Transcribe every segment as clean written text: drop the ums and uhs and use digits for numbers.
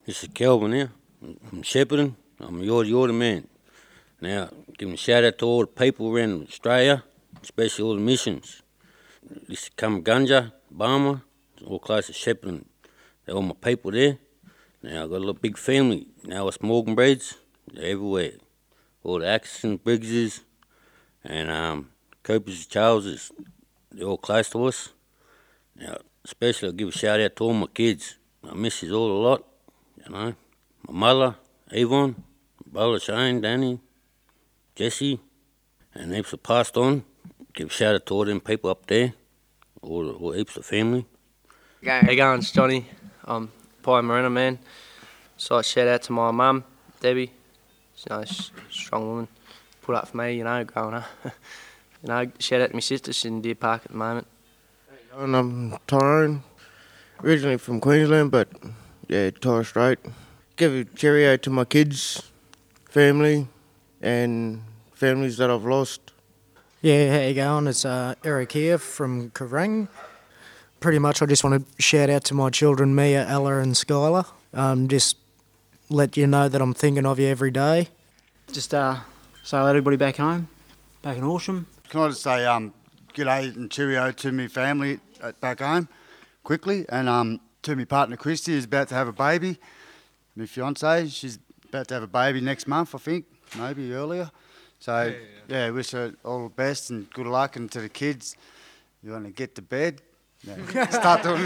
This is Kelvin here. I'm Shepparton. I'm a Yorta man. Now, giving a shout out to all the people around Australia, especially all the missions. This is Cumgunja, Barma, all close to Shepparton. They're all my people there. Now, I've got a little big family. Now, it's Morgan breeds. They're everywhere. All the Atkinson, Briggses, and Coopers, Charleses. They're all close to us. Now, especially I'll give a shout out to all my kids. I miss you all a lot, you know. My mother, Yvonne, my brother Shane, Danny, Jesse, and heaps have passed on. Give a shout out to all them people up there, all heaps of family. How you going? It's Johnny. I'm Pi Marina man. So shout out to my mum, Debbie. She's a strong woman. Put up for me, you know, growing up. Shout out to my sister. She's in Deer Park at the moment. And I'm Tyrone, originally from Queensland, but yeah, Torres Strait. Give a cheerio to my kids, family, and families that I've lost. Yeah, how you going? It's Eric here from Kerrang. Pretty much I just want to shout out to my children, Mia, Ella and Skylar. Just let you know that I'm thinking of you every day. Just say hello to everybody back home, back in Horsham. Can I just say g'day and cheerio to my family back home quickly, and to my partner Christy, who's about to have a baby. My fiancée, she's about to have a baby next month, I think, maybe earlier. So, yeah, wish her all the best and good luck. And to the kids, you want to get to bed? Yeah. Start doing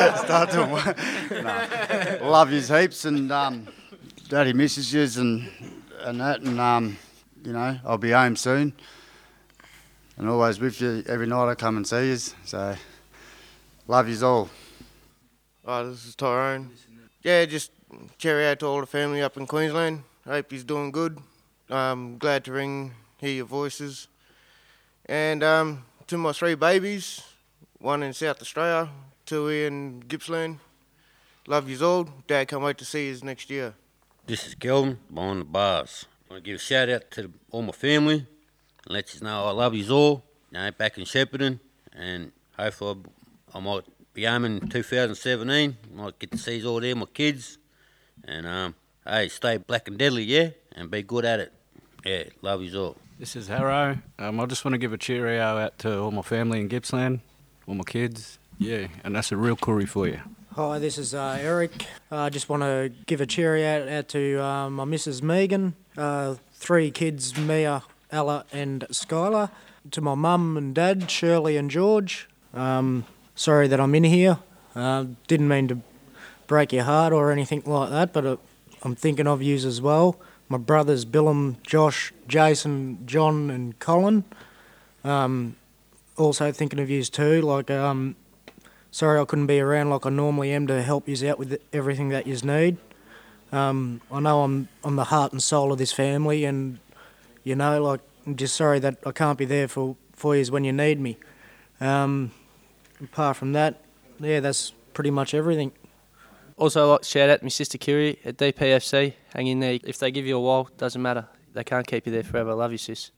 no. Love yous heaps, and Daddy misses yous and that, and you know, I'll be home soon. And always with you every night I come and see yous. So, love yous all. Oh, this is Tyrone. Yeah, just cheerio to all the family up in Queensland. Hope he's doing good. Glad to hear your voices. And to my 3 babies, 1 in South Australia, 2 here in Gippsland. Love yous all. Dad, can't wait to see yous next year. This is Kelvin, behind the bars. I want to give a shout out to all my family and let you know I love yous all. You know, back in Shepparton, and hopefully I might be home in 2017. Might get to see all there, my kids. And hey, stay black and deadly, yeah, and be good at it. Yeah, love yous all. This is Harrow. I just want to give a cheerio out to all my family in Gippsland, all my kids. Yeah, and that's a real curry for you. Hi, this is Eric. I just want to give a cheerio out to my Mrs. Megan, 3 kids, Mia, Ella and Skylar. To my mum and dad, Shirley and George. Sorry that I'm in here. Didn't mean to break your heart or anything like that, but I'm thinking of yous as well. My brothers, Billum, Josh, Jason, John and Colin. Also thinking of yous too. Like, sorry I couldn't be around like I normally am to help yous out with everything that yous need. I know I'm the heart and soul of this family, and, you know, like, I'm just sorry that I can't be there for yous when you need me. Apart from that, yeah, that's pretty much everything. Also, I'd like to shout out to my sister Kiri at DPFC. Hang in there. If they give you a while, doesn't matter. They can't keep you there forever. Love you, sis.